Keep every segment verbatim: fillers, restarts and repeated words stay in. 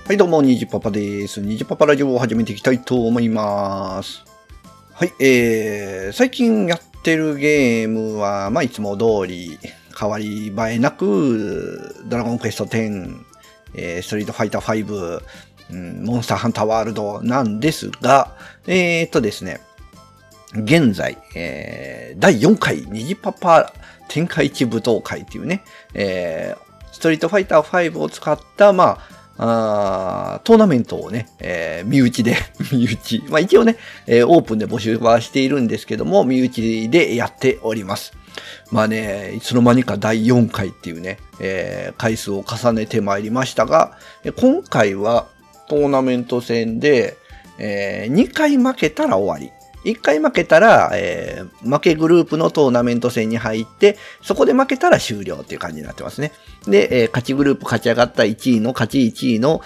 はいどうも、にじパパです。にじパパラジオを始めていきたいと思います。はい、えー、最近やってるゲームは、まあいつも通り変わり映えなく、ドラゴンクエストテン、えー、ストリートファイターファイブ、うん、モンスターハンターワールドなんですが、えーっとですね、現在、えー、だいよんかいにじパパ天下一武道会っていうね、えー、ストリートファイターファイブを使った、まあ、あートーナメントをね、えー、身内で、身内。まあ一応ね、えー、オープンで募集はしているんですけども、身内でやっております。まあね、いつの間にかだいよんかいっていうね、えー、回数を重ねてまいりましたが、今回はトーナメント戦で、えー、にかい負けたら終わり。いっかい負けたら、えー、負けグループのトーナメント戦に入って、そこで負けたら終了っていう感じになってますね。で、えー、勝ちグループ勝ち上がったいちいの、勝ちいちいの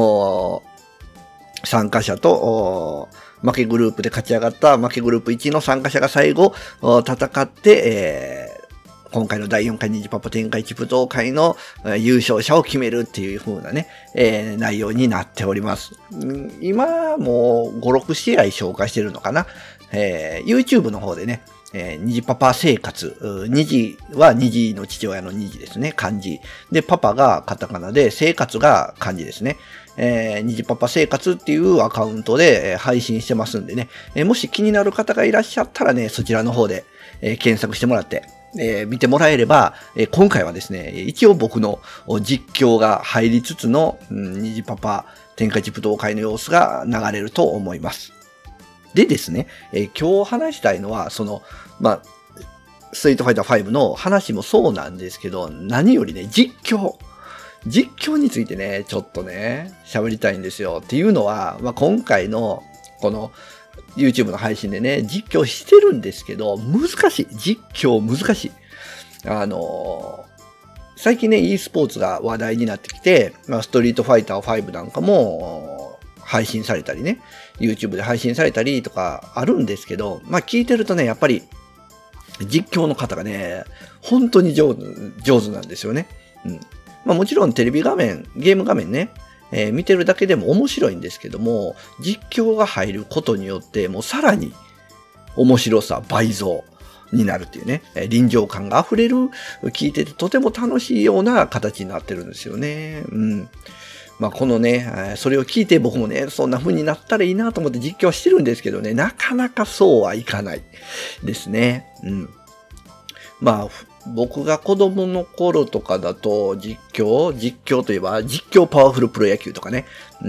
参加者と、負けグループで勝ち上がった負けグループいちいの参加者が最後戦って、えー今回のだいよんかいにじパパ天下一武道会の優勝者を決めるっていう風なね、えー、内容になっております。今もうご、ろく試合紹介してるのかな、えー、YouTube の方でね、えー、にじパパ生活、にじはにじの父親のにじですね、漢字。で、パパがカタカナで、生活が漢字ですね。えー、にじパパ生活っていうアカウントで、えー、配信してますんでね、えー、もし気になる方がいらっしゃったらね、そちらの方で、えー、検索してもらって、えー、見てもらえれば、えー、今回はですね、一応僕の実況が入りつつの、うん、にじパパ天下一武道会の様子が流れると思います。でですね、えー、今日話したいのは、その、まあ、ストリートファイターファイブの話もそうなんですけど、何よりね、実況。実況についてね、ちょっとね、喋りたいんですよ。っていうのは、まあ、今回の、この、YouTube の配信でね、実況してるんですけど、難しい。実況難しい。あのー、最近ね、e スポーツが話題になってきて、まあ、ストリートファイターファイブなんかも配信されたりね、YouTube で配信されたりとかあるんですけど、まあ聞いてるとね、やっぱり実況の方がね、本当に上手、上手なんですよね。うん。まあもちろんテレビ画面、ゲーム画面ね、えー、見てるだけでも面白いんですけども、実況が入ることによって、もうさらに面白さ倍増になるっていうね、えー、臨場感が溢れる、聞いててとても楽しいような形になってるんですよね。うん。まあこのね、それを聞いて僕もね、そんな風になったらいいなと思って実況はしてるんですけどね、なかなかそうはいかないですね。うん。まあ、僕が子供の頃とかだと実況実況といえば実況パワフルプロ野球とかね、うん、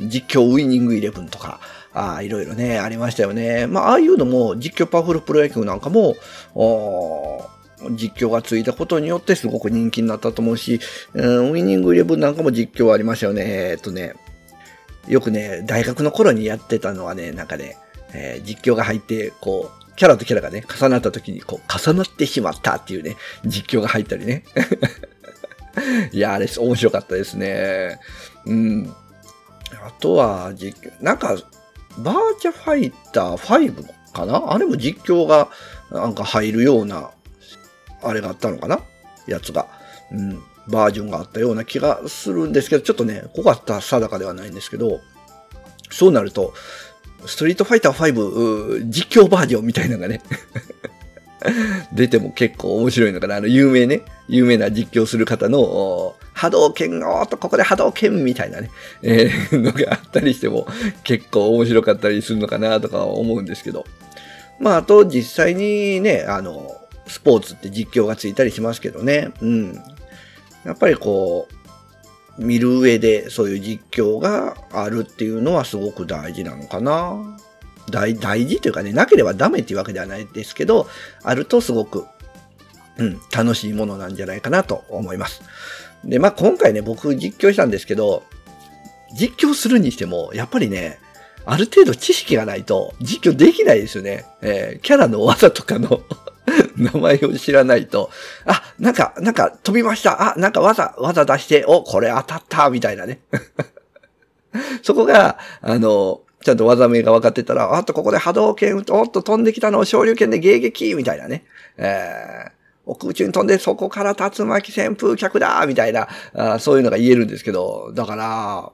実況ウイニングイレブンとか、あいろいろね、ありましたよね。まあ、ああいうのも実況パワフルプロ野球なんかも、実況がついたことによってすごく人気になったと思うし、うん、ウイニングイレブンなんかも実況ありましたよね。えー、っとね、よくね、大学の頃にやってたのはね、なんかね、えー、実況が入って、こう、キャラとキャラがね、重なった時に、こう、重なってしまったっていうね、実況が入ったりね。いや、あれ、面白かったですね。うん。あとは、実況、なんか、バーチャファイターファイブかなあれも実況が、なんか入るような、あれがあったのかなやつが。うん。バージョンがあったような気がするんですけど、ちょっとね、ここは定かではないんですけど、そうなると、ストリートファイターファイブ実況バージョンみたいなのがね、出ても結構面白いのかな。あの、有名ね、有名な実況する方の、波動拳、おーっと、ここで波動拳みたいなね、えー、のがあったりしても、結構面白かったりするのかなとか思うんですけど。まあ、あと、実際にね、あの、スポーツって実況がついたりしますけどね。うん。やっぱりこう、見る上でそういう実況があるっていうのはすごく大事なのかな。大、大事というかね、なければダメっていうわけではないですけど、あるとすごく、うん、楽しいものなんじゃないかなと思います。で、まあ今回ね、僕実況したんですけど、実況するにしても、やっぱりね、ある程度知識がないと実況できないですよね。えー、キャラの技とかの名前を知らないと、あ、なんか、なんか飛びました。あ、なんか技、技出して、お、これ当たった、みたいなね。そこが、あの、ちゃんと技名が分かってたら、あとここで波動拳、おっと飛んできたのを昇竜拳で迎撃みたいなね。えー、空中に飛んでそこから竜巻旋風脚だみたいなあ、そういうのが言えるんですけど、だから、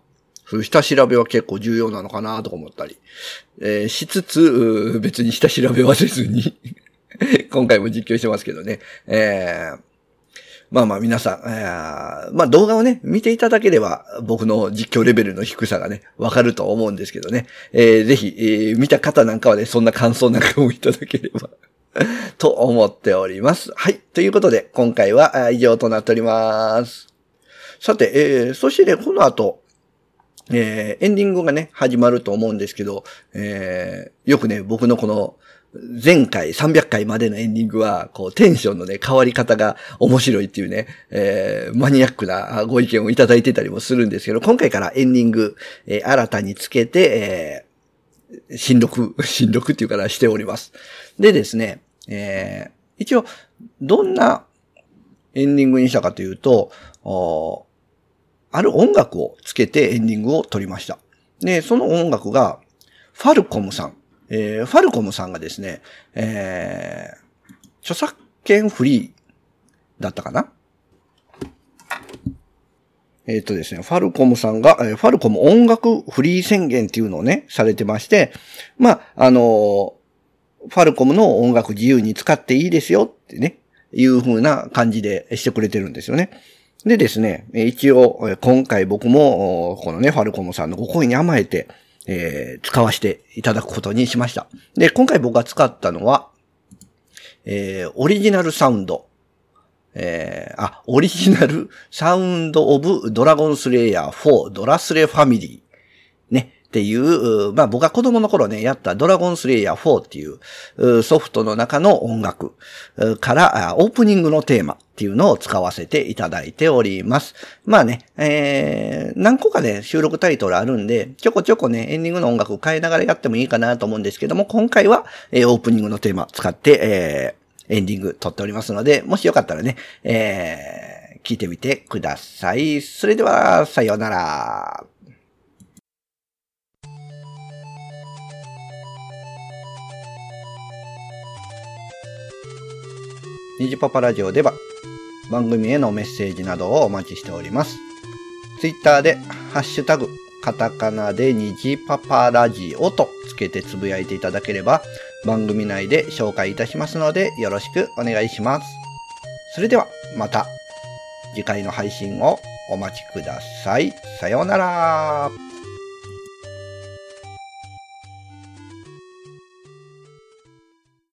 そういう下調べは結構重要なのかなとか思ったり、えー、しつつ、別に下調べはせずに、今回も実況してますけどね。えー、まあまあ皆さん、えー、まあ動画をね、見ていただければ僕の実況レベルの低さがね、わかると思うんですけどね。えー、ぜひ、えー、見た方なんかはね、そんな感想なんかもいただければと思っております。はい。ということで、今回は以上となっております。さて、えー、そしてね、この後、えー、エンディングがね、始まると思うんですけど、えー、よくね、僕のこの、前回さんびゃっかいまでのエンディングは、こう、テンションのね、変わり方が面白いっていうね、えー、マニアックなご意見をいただいてたりもするんですけど、今回からエンディング、えー、新たにつけて、えー、新録、新録っていうからしております。でですね、えー、一応、どんなエンディングにしたかというと、ある音楽をつけてエンディングを撮りました。で、その音楽が、ファルコムさん。えー、ファルコムさんがですね、えー、著作権フリーだったかな？えっとですね、ファルコムさんが、えー、ファルコム音楽フリー宣言っていうのをね、されてまして、まあ、あのー、ファルコムの音楽自由に使っていいですよってね、いう風な感じでしてくれてるんですよね。でですね、一応、今回僕も、このね、ファルコムさんのご声に甘えて、えー、使わせていただくことにしました。で、今回僕が使ったのは、えー、オリジナルサウンド。えー、あ、オリジナルサウンドオブドラゴンスレイヤーフォードラスレファミリー。ね。っていう、まあ僕が子供の頃ね、やったドラゴンスレイヤーフォーっていうソフトの中の音楽からオープニングのテーマっていうのを使わせていただいております。まあね、えー、何個かね、収録タイトルあるんで、ちょこちょこね、エンディングの音楽変えながらやってもいいかなと思うんですけども、今回は、えー、オープニングのテーマ使って、えー、エンディング撮っておりますので、もしよかったらね、えー、聞いてみてください。それでは、さようなら。にじパパラジオでは番組へのメッセージなどをお待ちしております。ツイッターでハッシュタグカタカナでにじパパラジオとつけてつぶやいていただければ番組内で紹介いたしますのでよろしくお願いします。それではまた次回の配信をお待ちください。さようなら。